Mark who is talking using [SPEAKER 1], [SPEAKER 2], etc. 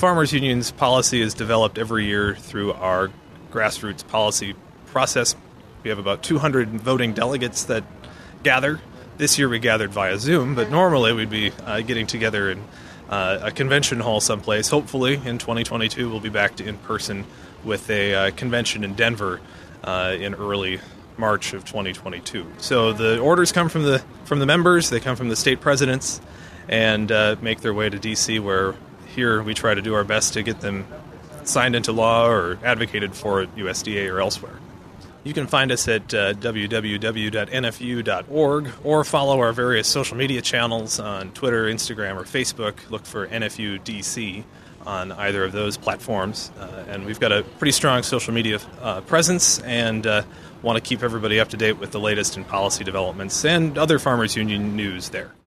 [SPEAKER 1] Farmers Union's policy is developed every year through our grassroots policy process. We have about 200 voting delegates that gather. This year we gathered via Zoom, but normally we'd be getting together in a convention hall someplace. Hopefully in 2022 we'll be back to in person with a convention in Denver in early March of 2022. So the orders come from the members, they come from the state presidents, and make their way to D.C., where here we try to do our best to get them signed into law or advocated for at USDA or elsewhere. You can find us at www.nfu.org or follow our various social media channels on Twitter, Instagram, or Facebook. Look for NFU DC on either of those platforms. And we've got a pretty strong social media presence and want to keep everybody up to date with the latest in policy developments and other Farmers Union news there.